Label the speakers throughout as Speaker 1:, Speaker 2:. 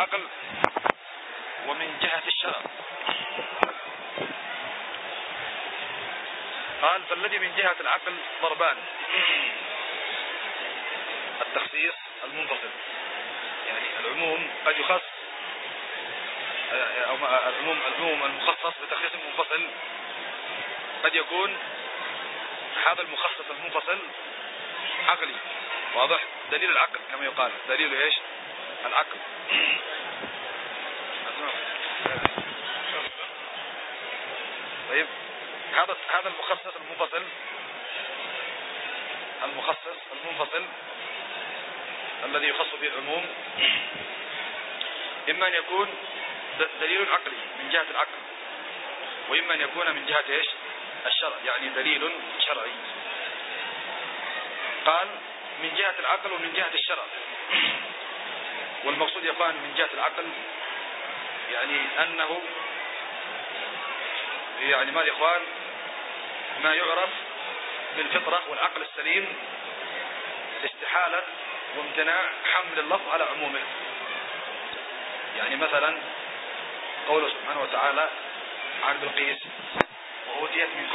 Speaker 1: العقل ومن جهة الشرع. قال فالذي من جهة العقل ضربان: التخصيص المنفصل، يعني العموم قد يخص، أو العموم المخصص بتخصيص منفصل قد يكون هذا المخصص المنفصل عقلي، واضح؟ دليل العقل كما يقال، دليل ايش؟ العقل. طيب هذا المخصص المنفصل الذي يخص به العموم إما أن يكون دليل عقلي من جهة العقل، وإما أن يكون من جهة ايش؟ الشرع، يعني دليل شرعي. قال من جهة العقل ومن جهة الشرع. والمقصود يا اخوان من جهة العقل يعني أنه يعني ما يا اخوان ما يعرف بالفطرة والعقل السليم استحالة وامتناع حمل اللفظ على عمومه. يعني مثلا قوله سبحانه وتعالى عن بلقيس: وأوتيت من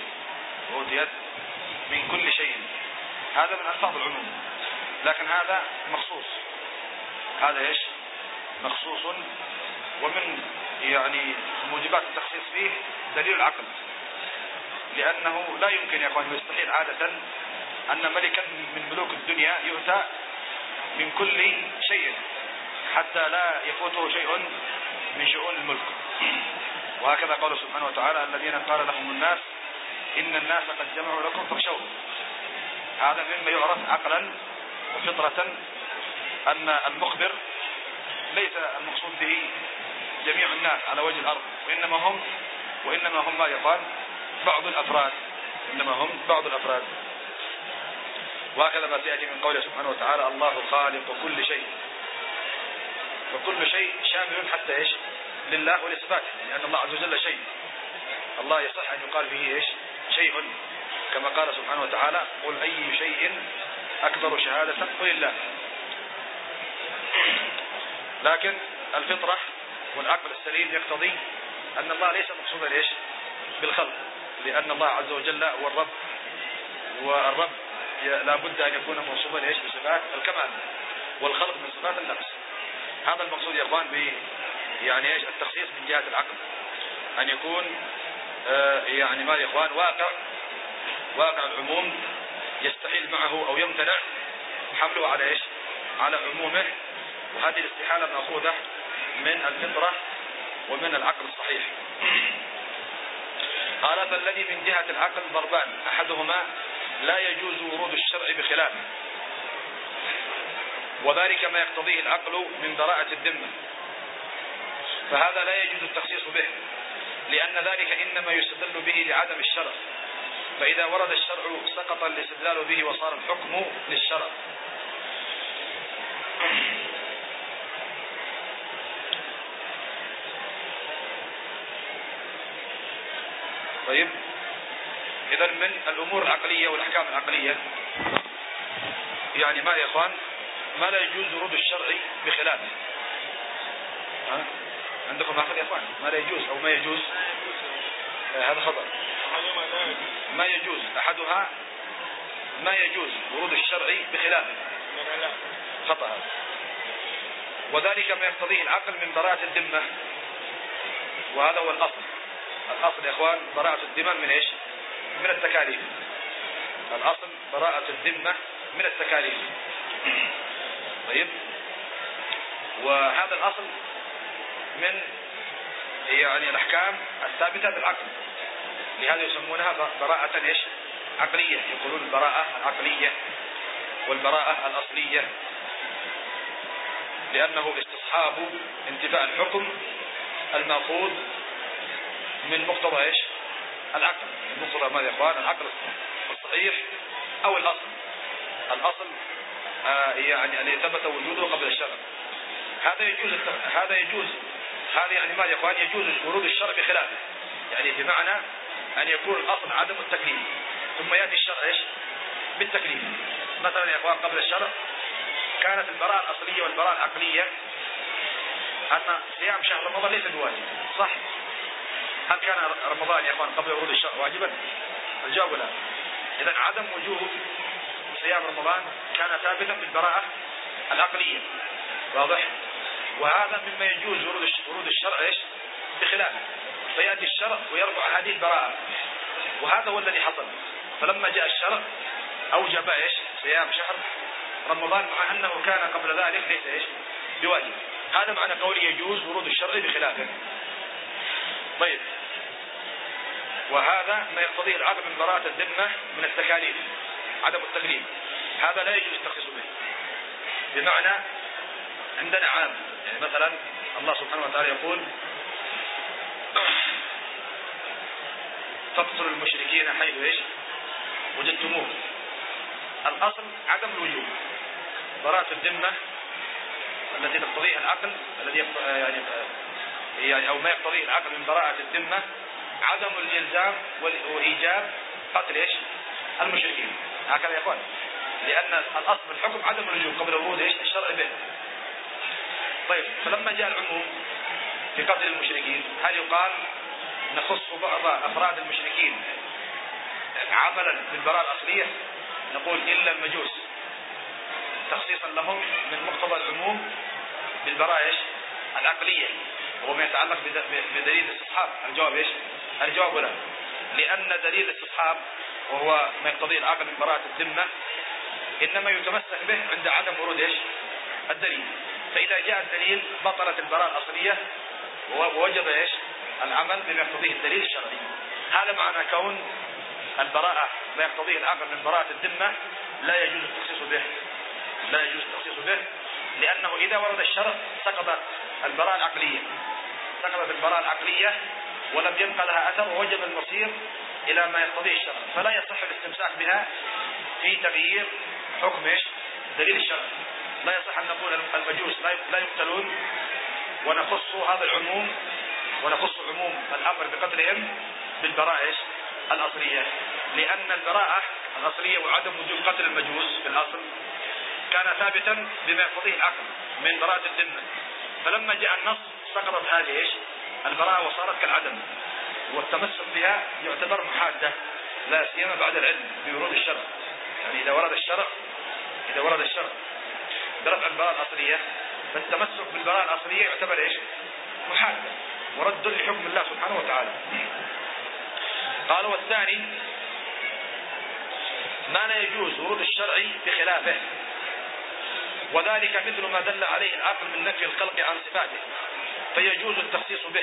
Speaker 1: كل شيء، هذا من ألفاظ العموم، لكن هذا مخصوص، هذا ايش؟ مخصوص. ومن يعني موجبات التخصيص فيه دليل العقل، لأنه لا يمكن يا اخوان، يستحيل عادة أن ملكا من ملوك الدنيا يؤتى من كل شيء حتى لا يفوته شيء من شؤون الملك. وهكذا قال سبحانه وتعالى: الذين قال لهم الناس إن الناس قد جمعوا لكم فاخشوهم. هذا مما يعرف عقلا وفطرة أن المخبر ليس المقصود به جميع الناس على وجه الأرض، وإنما هم ما يقال بعض الأفراد. وهكذا ما سيأتي من قوله سبحانه وتعالى: الله خالق كل شيء. وكل شيء شامل حتى ايش؟ لله ولصفاته، لأن الله عز وجل شيء، الله يصح أن يقال فيه ايش؟ شيء، كما قال سبحانه وتعالى: قل أي شيء أكبر شهادة قل الله. لكن الفطرة والعقل السليم يقتضي أن الله ليس مقصودا ايش؟ بالخلق، لأن الله عز وجل هو الرب، والرب لا بد أن يكون موصوفا ايش؟ بصفات الكمال، والخلق من صفات النقص. هذا المقصود يا اخوان ب يعني ايش؟ التخصيص من جهة العقل، أن يكون يعني ما يا اخوان واقع العموم يستحيل معه أو يمتنع حمله على ايش؟ على عمومه. وهذه الاستحالة مأخوذة من الفطرة ومن العقل الصحيح. قال فالذي من جهة العقل ضربان: أحدهما لا يجوز ورود الشرع بخلافه، وذلك ما يقتضيه العقل من براءة الذمة، فهذا لا يجوز التخصيص به، لأن ذلك إنما يستدل به لعدم الشرع، فإذا ورد الشرع سقط الاستدلال به وصار الحكم للشرع. طيب إذا من الأمور العقلية والأحكام العقلية يعني ما يا إخوان ما لا يجوز ورود الشرع بخلافه. عندكم آخر يا إخوان؟ ما لا يجوز أو ما يجوز؟ هذا خطأ. ما يجوز أحدها ما يجوز ورود الشرع بخلافه، خطأ هذا. وذلك ما يقتضيه العقل من براءة الذمة، وهذا هو الأصل يا إخوان. براءة الذمة من إيش؟ من التكاليف. الأصل براءة الذمة من التكاليف. طيب وهذا الأصل من يعني الأحكام الثابتة بالعقل، لهذا يسمونها براءة إيش؟ عقلية. يقولون البراءة العقلية والبراءة الأصلية، لأنه استصحاب انتفاء الحكم المأخوذ من مقتضى إيش؟ العقل. المقتضى ماذا يا إخوان؟ العقل الصحيح أو الأصل يعني الذي ثبت وجوده قبل الشرع. هذا يجوز هذا يعني ماذا يا إخوان؟ يجوز ورود الشرع بخلافه، يعني بمعنى أن يكون الأصل عدم التكليف، ثم يأتي الشرع إيش؟ بالتكليف. مثلا يا إخوان قبل الشرع كانت البراءة الأصلية والبراءة العقلية أن صيام شهر رمضان ليس بواجب، صح؟ هل كان رمضان يا أخوان قبل ورود الشهر واجبا؟ الجواب لا. إذن عدم وجوب صيام رمضان كان ثابتا بالبراءة العقلية، واضح؟ وهذا مما يجوز ورود الشرع ايش؟ بخلافه، فيأتي الشرع ويرفع هذه البراءة، وهذا هو الذي حصل. فلما جاء الشرع أوجب ايش؟ صيام شهر رمضان، مع أنه كان قبل ذلك ليس ايش؟ بواجب. هذا معنى قوله يجوز ورود الشرع بخلافه. طيب، وهذا ما يقتضيه العقل من براءة الذمة من التكاليف، عدم التكليف، هذا لا يجوز التخصيص به. بمعنى عندنا عام، يعني مثلا الله سبحانه وتعالى يقول فاقتلوا المشركين حيث ايش؟ وجدتموه. الأصل عدم الوجوب، براءة الذمة التي تقتضيها العقل، الذي يعني أو ما يقتضيه العقل من براءة الذمة عدم الإلزام وإيجاب قتل ايش؟ المشركين، هكذا يقول، لأن الأصل في الحكم عدم الوجوب قبل ورود ايش؟ الشرع به. طيب، فلما جاء العموم في قتل المشركين، هل يقال نخص بعض أفراد المشركين عملا بالبراءة الأصلية؟ نقول إلا المجوس، تخصيصا لهم من مقتضى العموم بالبراءة ايش؟ العقلية، وهو ما يتعلق بدليل الاستصحاب. الجواب ايش؟ الجواب لا، لأن دليل الاستصحاب وهو ما يقتضيه العقل من براءة الذمة إنما يتمسك به عند عدم ورود ايش؟ الدليل. فإذا جاء الدليل بطلت البراءة الأصلية ووجب ايش؟ العمل بما يقتضيه الدليل الشرعي. هذا معنى كون البراءة ما يقتضيه العقل من براءة الذمة لا يجوز التخصيص به، لا يجوز التخصيص به، لأنه إذا ورد الشرع سقطت البراءة العقلية، سقطت البراءة العقلية ولم يبقى لها أثر، ووجب المصير إلى ما يقتضيه الشرع، فلا يصح الاستمساك بها في تغيير حكم ايش؟ دليل الشرع. لا يصح أن نقول المجوس لا يقتلون ونخص هذا العموم، ونخص عموم الأمر بقتلهم بالبراءة ايش؟ الأصلية، لأن البراءة الأصلية وعدم وجوب قتل المجوس في الأصل كان ثابتا بما يقتضيه العقل من براءة الذمة، فلما جاء النص سقطت هذه ايش؟ البراءة وصارت كالعدم، والتمسك بها يعتبر محادة، لا سيما بعد العلم بورود الشرع. يعني إذا ورد الشرع برفع البراءة الأصلية، فالتمسك بالبراءة الأصلية يعتبر ايش؟ محادة ورد لحكم الله سبحانه وتعالى. قال والثاني ما لا يجوز ورود الشرع بخلافه، وذلك مثل ما دل عليه العقل من نفي الخلق عن صفاته، فيجوز التخصيص به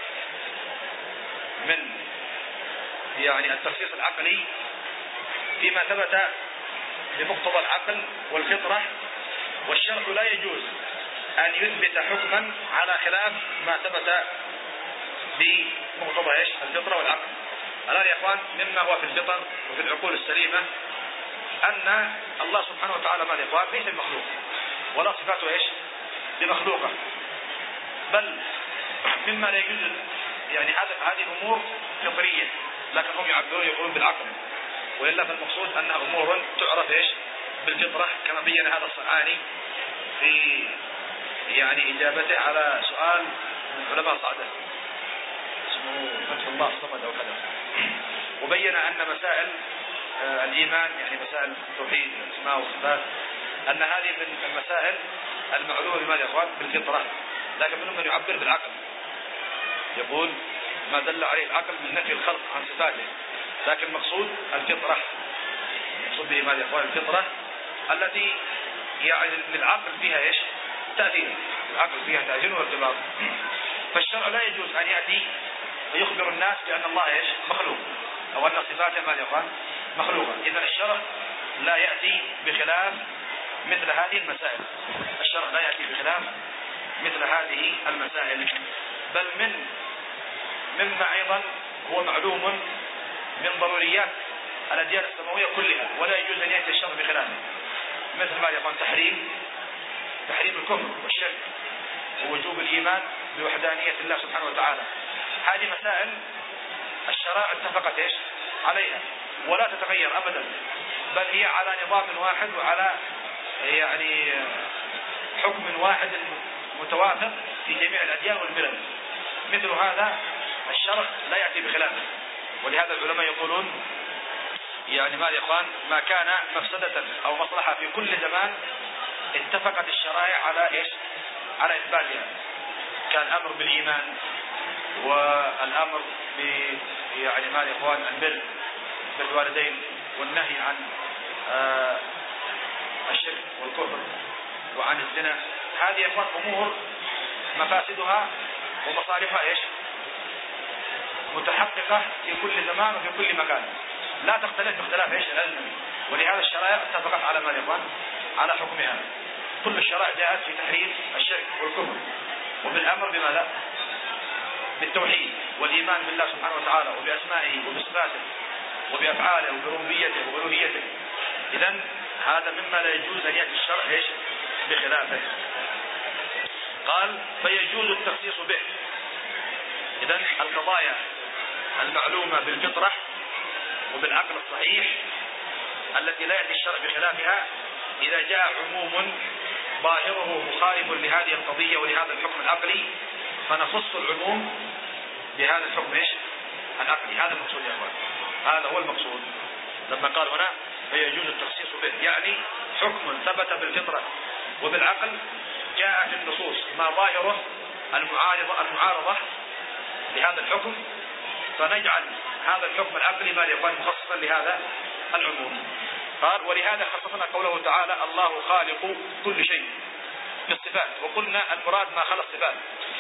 Speaker 1: من يعني التخصيص العقلي فيما ثبت بمقتضى العقل والفطرة، والشرع لا يجوز أن يثبت حكما على خلاف ما ثبت بمقتضى ايش؟ الفطرة والعقل. الآن يا اخوان مما هو في الفطر وفي العقول السليمة أن الله سبحانه وتعالى ما يا اخوان ليس بمخلوق ولا صفاته ايش؟ بمخلوقة، بل مما لا يجوز، يعني هذه أمور فطرية، لكن هم يعبرون يقولون بالعقل، وإلا فالمقصود أنها أمور تعرف ايش؟ بالفطرة، كما بين هذا الصنعاني في يعني إجابته على سؤال من علماء صعدة اسمه فتح الله الصمد أو كذا، وبين أن مسائل الإيمان، يعني مسائل توحيد الأسماء والصفات، أن هذه من المسائل المعلومة بماذا يا أخوان؟ بالفطرة، لكن منهم من يعبر بالعقل، يقول ما دل عليه العقل من نفي الخلق عن صفاته، لكن مقصود الفطرة، مقصود به ماذا يا أخوان؟ الفطرة التي يعني للعقل فيها ايش؟ تأثير، العقل فيها تأثير وارتباط. فالشرع لا يجوز أن يأتي ويخبر الناس بأن الله ايش؟ مخلوق، أو أن صفاته ماذا يا أخوان؟ مخلوقة. إذن الشرع لا يأتي بخلاف مثل هذه المسائل، الشرع لا يأتي بخلاف مثل هذه المسائل، بل مما أيضا هو معلوم من ضروريات الأديان السماوية كلها، ولا يجوز أن يأتي الشرع بخلافه، مثل ما يقول تحريم الكفر والشرك ووجوب الإيمان بوحدانية الله سبحانه وتعالى. هذه مسائل الشرائع اتفقت ايش؟ عليها، ولا تتغير أبدا، بل هي على نظام واحد وعلى يعني حكم واحد متوافق في جميع الأديان والملل، مثل هذا الشرع لا يأتي بخلافه. ولهذا العلماء يقولون يعني ما يا إخوان ما كان مفسدة أو مصلحة في كل زمان اتفقت الشرائع على إيش؟ على إثباتها، كان الأمر بالإيمان والأمر يعني ما يا إخوان البر بالوالدين والنهي عن الشرك والكفر وعن الزنا. هذه يا إخوان أمور مفاسدها ومصالحها إيش؟ متحققة في كل زمان وفي كل مكان، لا تختلف باختلاف إيش؟ العلم. ولهذا الشرائع اتفقت على ما يا إخوان على حكمها. كل الشرائع جاءت في تحريم الشرك والكفر وبالأمر بماذا؟ بالتوحيد والإيمان بالله سبحانه وتعالى وبأسمائه وبصفاته وبأفعاله وبربوبيته وألوهيته. إذن هذا مما لا يجوز أن يأتي الشرع إيش؟ بخلافه. قال فيجوز التخصيص به. إذن القضايا المعلومة بالفطرة وبالعقل الصحيح التي لا يأتي الشرع بخلافها، إذا جاء عموم ظاهره مخالف لهذه القضية ولهذا الحكم العقلي فنخص العموم بهذا الحكم إيش؟ العقلي. هذا المقصود يا أخوان، هذا هو المقصود لما قال هنا فيجوز التخصيص به، يعني حكم ثبت بالفطرة وبالعقل جاء في النصوص ما ظاهره المعارضة لهذا الحكم، فنجعل هذا الحكم العقلي ما يكون مخصصا لهذا العموم. قال ولهذا خصصنا قوله تعالى الله خالق كل شيء في الصفات، وقلنا المراد ما خلق الصفات،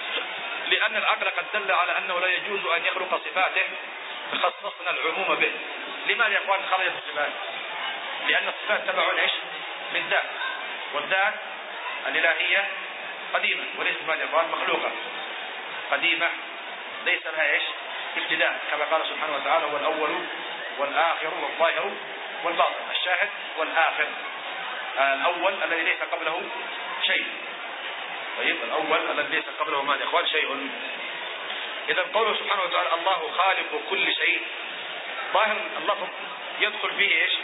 Speaker 1: لأن العقل قد دل على أنه لا يجوز أن يخلق صفاته فخصصنا العموم به. لماذا يا إخوان خرجت الصفات؟ لأن الصفات تبع إيش؟ للذات، والذات الإلهية قديمة وليست ماذا يا إخوان مخلوقة، قديمة ليس لها إيش؟ ابتداء، كما قال سبحانه وتعالى هو الأول والآخر والظاهر والباطن. الشاهد والآخر، الأول الذي ليس قبله شيء. طيب الأول الذي ليس قبله ماذا يا إخوان؟ شيء. إذا قوله سبحانه وتعالى الله خالق كل شيء، ظاهر اللفظ يدخل فيه إيش؟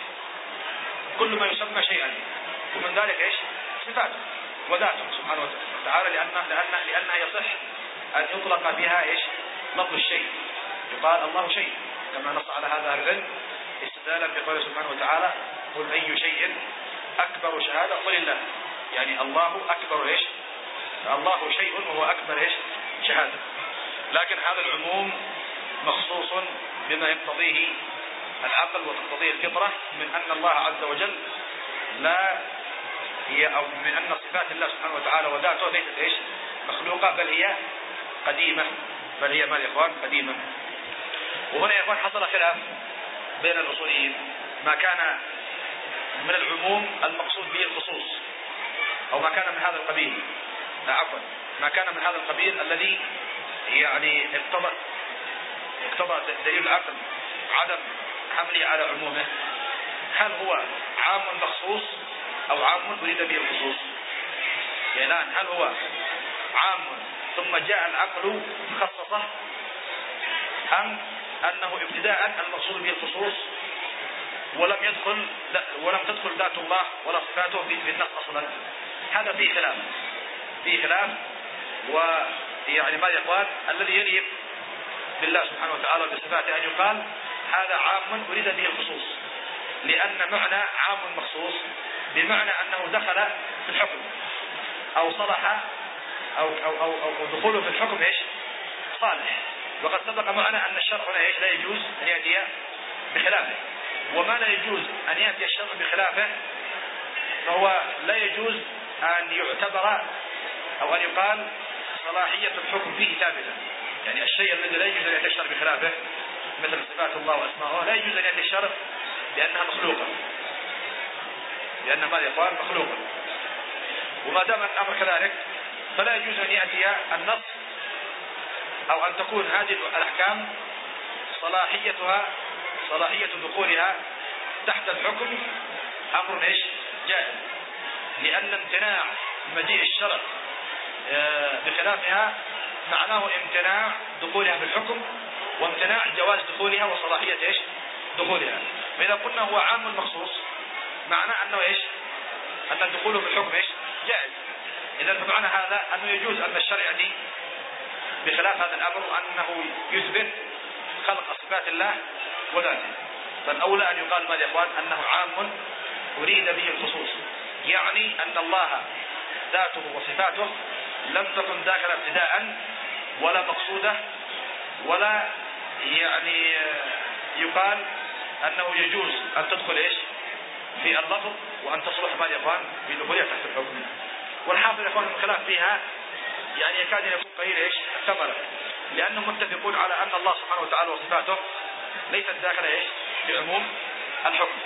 Speaker 1: كل ما يسمى شيئا، ومن ذلك إيش؟ صفاته وذاته سبحانه وتعالى، لأنها يصح أن يطلق بها إيش؟ لفظ الشيء، يقال الله شيء، كما نص على هذا العلم استدلالا بقوله سبحانه وتعالى قل أي شيء أكبر شهادة قل الله، يعني الله أكبر إيش؟ الله شيء وهو أكبر إيش؟ شهادة. لكن هذا العموم مخصوص بما يقتضيه العقل وتقتضيه الفطرة من أن الله عز وجل لا هي أو من أن صفات الله سبحانه وتعالى وذاته ليست إيش؟ مخلوقة، بل هي قديمة، بل هي ما يا إخوان قديمة. وهنا يا إخوان حصل خلاف بين الأصوليين، ما كان من العموم المقصود به الخصوص، أو ما كان من هذا القبيل، عفوا ما كان من هذا القبيل الذي يعني اقتضى دليل العقل عدم حمله على عمومه، هل هو عام مخصوص أو عام أريد به الخصوص؟ يعني الآن هل هو عام ثم جاء العقل خصصه، أم أنه ابتداء المقصود به الخصوص ولم تدخل ذات الله ولا صفاته في النص أصلا؟ هذا فيه خلاف ويعني ما يقال الذي يليق بالله سبحانه وتعالى بصفاته أن يقال هذا عام أريد به الخصوص، لأن معنى عام مخصوص بمعنى أنه دخل في الحكم أو صلح أو دخوله في الحكم إيش؟ صالح. وقد سبق معنا أن الشرع هنا إيش؟ لا يجوز أن يأتي بخلافه، وما لا يجوز أن يأتي الشرع بخلافه فهو لا يجوز أن يعتبر أو أن يقال صلاحية الحكم فيه ثابتة. يعني الشيء الذي لا يجوز أن يأتي الشرع بخلافه مثل صفات الله وأسماءه لا يجوز أن يأتي الشرع لأنها مخلوقة، لأن ما يقال مخلوقة. وما دام الأمر كذلك فلا يجوز أن يأتي النص أو أن تكون هذه الأحكام صلاحية دخولها تحت الحكم أمر إيش؟ جائز، لأن امتناع مجيء الشرع بخلافها معناه امتناع دخولها في الحكم وامتناع جواز دخولها وصلاحية إيش؟ دخولها. فإذا قلنا هو عام مخصوص معناه أنه إيش؟ أن دخوله في الحكم إيش؟ جائز، إذا فمعنى هذا أنه يجوز أن الشرع يأتي بخلاف هذا الأمر، أنه يثبت خلق صفات الله وذاته. فالأولى أن يقال ماذا يا إخوان؟ أنه عام أريد به الخصوص، يعني أن الله ذاته وصفاته لم تكن داخلة ابتداء ولا مقصودة، ولا يعني يقال أنه يجوز أن تدخل إيش في اللفظ وأن تصلح ماذا يا إخوان بدخولها تحت الحكم. والحاصل يا إخوان الخلاف فيها يعني يكاد يكون قليل إيش الثمرة، لأنهم متفقون على أن الله سبحانه وتعالى وصفاته ليست داخلة إيش في عموم الحكم.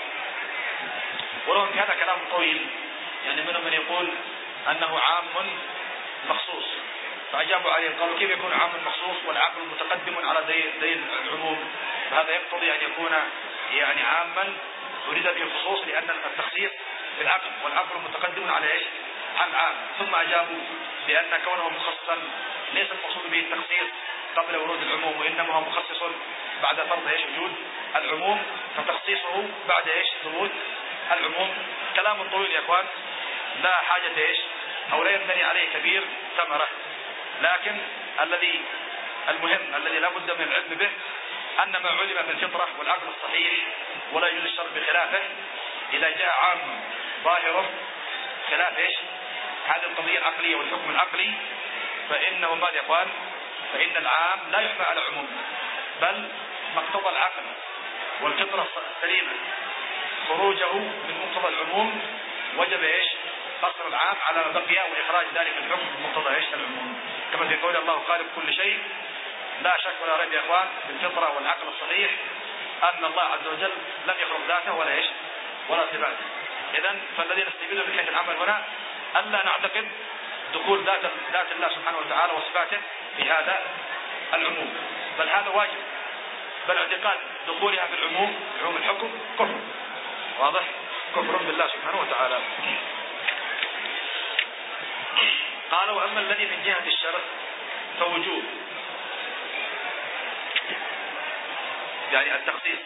Speaker 1: ولو أن هذا كلام طويل، يعني منهم من يقول أنه عام مخصوص، فأجابوا عليه قالوا كيف يكون عام مخصوص والعقل متقدم على ذيل العموم؟ فهذا يقتضي أن يكون يعني عاما أريد به الخصوص، لأن التخصيص في العقل والعقل متقدم على إيش عن عام. ثم أجابوا بأن كونه مخصصا ليس المقصود به التخصيص قبل ورود العموم، وإنما هو مخصص بعد فرض إيش وجود العموم، فتخصيصه بعد إيش ثبوت العموم. كلام طويل يا إخوان لا حاجة إيش أو لا ينبني عليه كبير ثمرة، لكن المهم الذي لا بد من العلم به أن ما علم في الفطرة والعقل الصحيح ولا يجوز الشرع بخلافه، إذا جاء عام ظاهره خلاف إيش هذه القضية العقلية والحكم العقلي، فإنه ماذا يا إخوان؟ فإن العام لا يحمل على عموم، بل مقتضى العقل والفطرة السليمة خروجه من مقتضى العموم وجب إيش قصر العام على ما بقي وإخراج ذلك الحكم من مقتضى إيش العموم، كما في قول الله خالق كل شيء. لا شك ولا ريب يا إخوان بالفطرة والعقل الصحيح أن الله عز وجل لم يخلق ذاته ولا إيش ولا صفاته. إذن فالذي نستفيده من حيث العمل هنا ألا نعتقد دخول ذات الله سبحانه وتعالى وصفاته في هذا العموم، بل هذا واجب، بل اعتقاد دخولها في العموم عموم الحكم كفر، واضح؟ كفر بالله سبحانه وتعالى. قال وأما الذي من جهة الشرع فوجوب، يعني التخصيص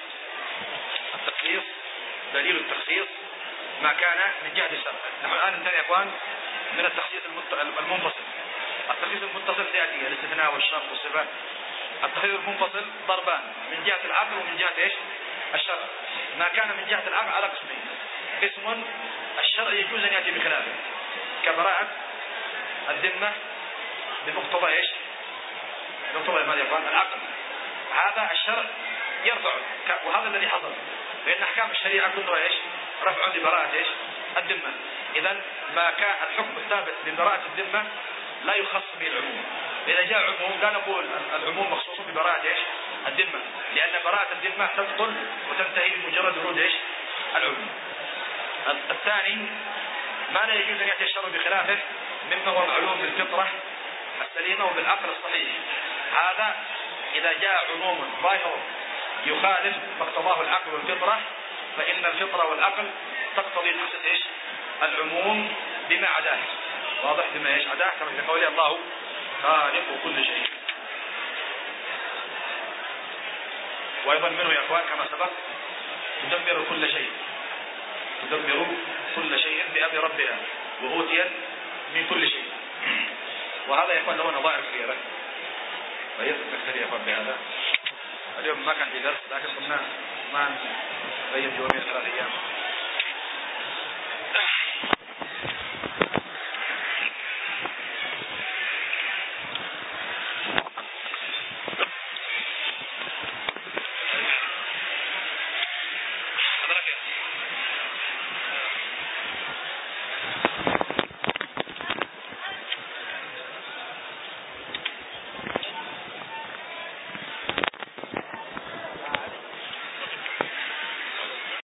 Speaker 1: دليل التخصيص ما كان من جهة الشرع. نحن الآن ننتهي يا إخوان من التخصيص المنفصل. التخصيص المتصل سيأتي الاستثناء والشرط والصفات. التخصيص المنفصل ضربان، من جهة العقل ومن جهة إيش الشرع. ما كان من جهة العقل على قسمين: قسم الشرع يجوز أن يأتي بخلافه كبراءة الذمة بمقتضى إيش بمقتضى ماذا يقال العقل، هذا الشرع يرفع، وهذا الذي حصل، لأن أحكام الشريعة كلها إيش رفع لبراءة إيش الذمة. إذن ما كان الحكم الثابت ببراءة الذمة لا يخص به العموم. إذا جاء عموم لا نقول العموم مخصوص ببراءة إيش الذمة، لأن براءة الذمة تبطل وتنتهي بمجرد ورود إيش العموم. الثاني ما لا يجوز أن يأتي الشرع بخلافه مما هو معلوم بالفطرة السليمة وبالعقل الصحيح. هذا إذا جاء عموم ظاهر يخالف مقتضاه العقل والفطرة، فإن الفطرة والعقل تقتضي تخصيص إيش العموم بما عداه، واضح؟ بما إيش عداه، كما في قوله الله خالق كل شيء. وأيضا منه يا أخوان كما سبق تدبر كل شيء بأمر ربها وأوتيت من كل شيء. وهذا يا أخوان له نظائر كثيرة، فيجب نكتفي يا أخوان بهذا. اليوم ما كان في درس، لكن قلنا ما نغير يومين 3 أيام.